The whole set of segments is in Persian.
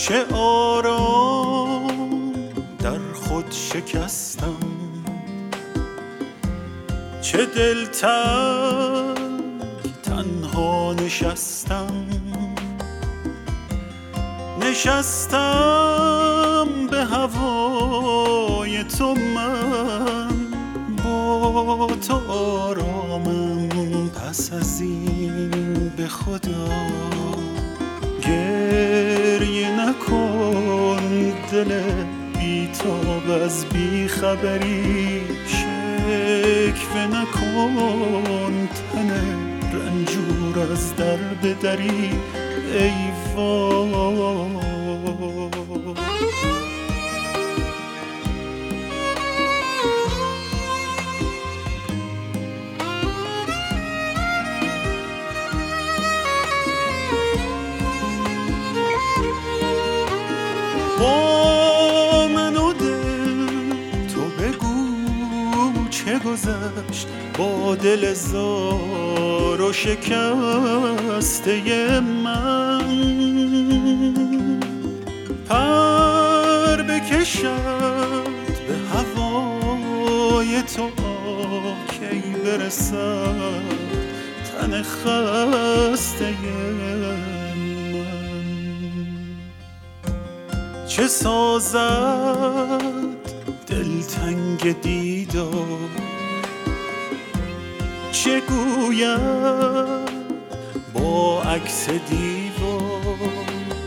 چه آرام در خود شکستم، چه دلتنگ تنها نشستم. نشستم به هوای تو، من با تو آرامم. پس از این به خدا گریه نکن، دل بی‌تاب از بی‌خبری. شکوه نکن، تن رنجور از در بدری. ای وای با من و دل تو بگو چه گذشت با دل زار و شکسته من. پر بکشد به هوای تو، کی برسد تن خسته من. چه سازد دلتنگ دیدار، چه گوید با عکس دیوار.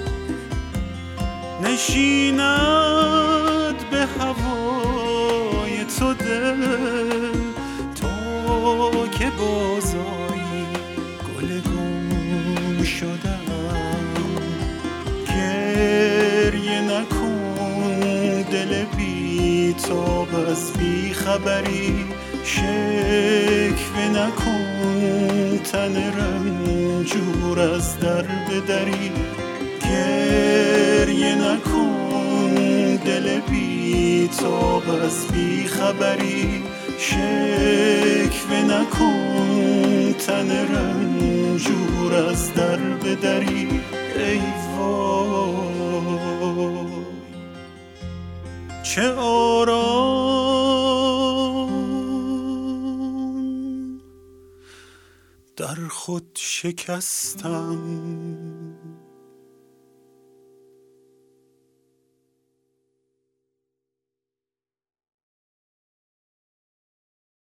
نشیند به هوای تو دل، تا که بازایی گل گم شدم. گریه نکن، دل بی‌تاب از بی‌خبری. شکوه نکن، تن رنجور از در بدری. گریه نکن، دل بی‌تاب از بی‌خبری. شکوه نکن، تن رنجور از در بدری. ای وای چه آرام در خود شکستم.